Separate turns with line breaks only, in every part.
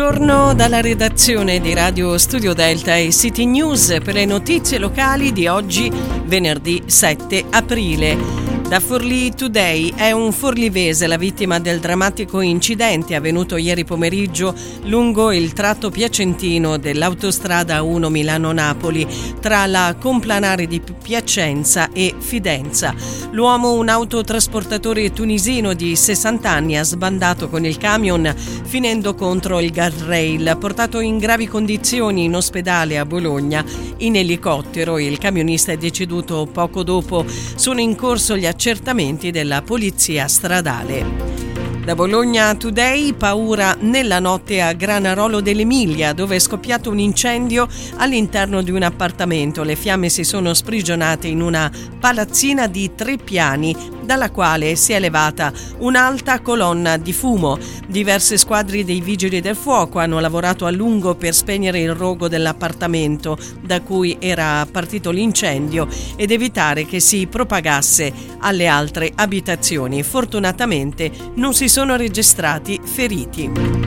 Buongiorno dalla redazione di Radio Studio Delta e City News per le notizie locali di oggi, venerdì 7 aprile. Da Forlì Today è un forlivese la vittima del drammatico incidente avvenuto ieri pomeriggio lungo il tratto piacentino dell'autostrada 1 Milano-Napoli tra la Complanare di Piacenza e Fidenza. L'uomo, un autotrasportatore tunisino di 60 anni, ha sbandato con il camion finendo contro il guardrail, portato in gravi condizioni in ospedale a Bologna in elicottero. Il camionista è deceduto poco dopo. Sono in corso gli accertamenti della polizia stradale. Da Bologna Today, paura nella notte a Granarolo dell'Emilia, dove è scoppiato un incendio all'interno di un appartamento. Le fiamme si sono sprigionate in una palazzina di 3 piani, dalla quale si è elevata un'alta colonna di fumo. Diverse squadre dei vigili del fuoco hanno lavorato a lungo per spegnere il rogo dell'appartamento da cui era partito l'incendio ed evitare che si propagasse alle altre abitazioni. Fortunatamente non si sono registrati feriti.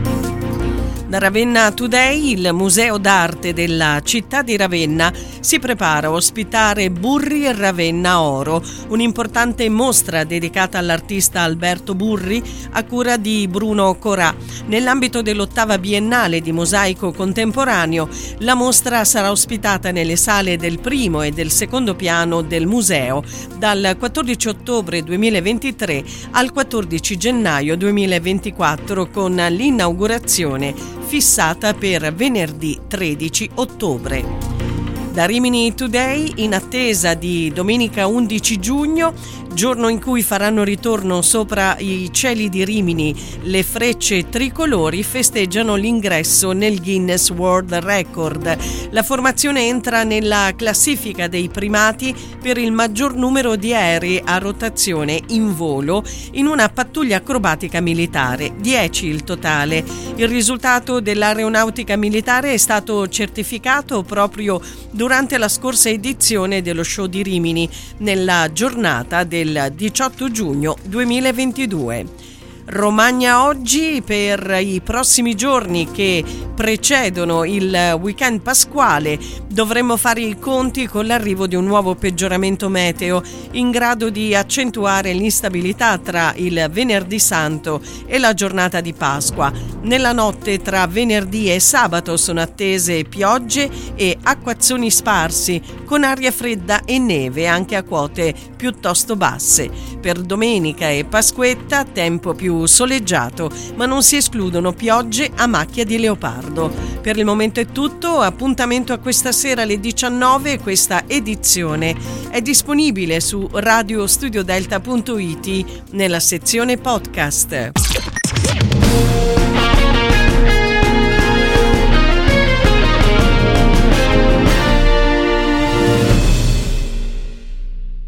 Da Ravenna Today, il Museo d'Arte della città di Ravenna si prepara a ospitare Burri e Ravenna Oro, un'importante mostra dedicata all'artista Alberto Burri a cura di Bruno Corà. Nell'ambito dell'8ª Biennale di Mosaico Contemporaneo, la mostra sarà ospitata nelle sale del primo e del secondo piano del museo dal 14 ottobre 2023 al 14 gennaio 2024 con l'inaugurazione fissata per venerdì 13 ottobre. Da Rimini Today, in attesa di domenica 11 giugno, giorno in cui faranno ritorno sopra i cieli di Rimini le frecce tricolori, festeggiano l'ingresso nel Guinness World Record. La formazione entra nella classifica dei primati per il maggior numero di aerei a rotazione in volo in una pattuglia acrobatica militare, 10 il totale. Il risultato dell'aeronautica militare è stato certificato proprio durante la scorsa edizione dello show di Rimini, nella giornata del 18 giugno 2022. Romagna oggi per i prossimi giorni che precedono il weekend pasquale. Dovremmo fare i conti con l'arrivo di un nuovo peggioramento meteo in grado di accentuare l'instabilità tra il venerdì santo e la giornata di Pasqua. Nella notte tra venerdì e sabato sono attese piogge e acquazzoni sparsi con aria fredda e neve anche a quote piuttosto basse. Per domenica e Pasquetta tempo più soleggiato, ma non si escludono piogge a macchia di leopardo. Per il momento è tutto, appuntamento a questa sera alle 19. Questa edizione è disponibile su radiostudiodelta.it nella sezione podcast.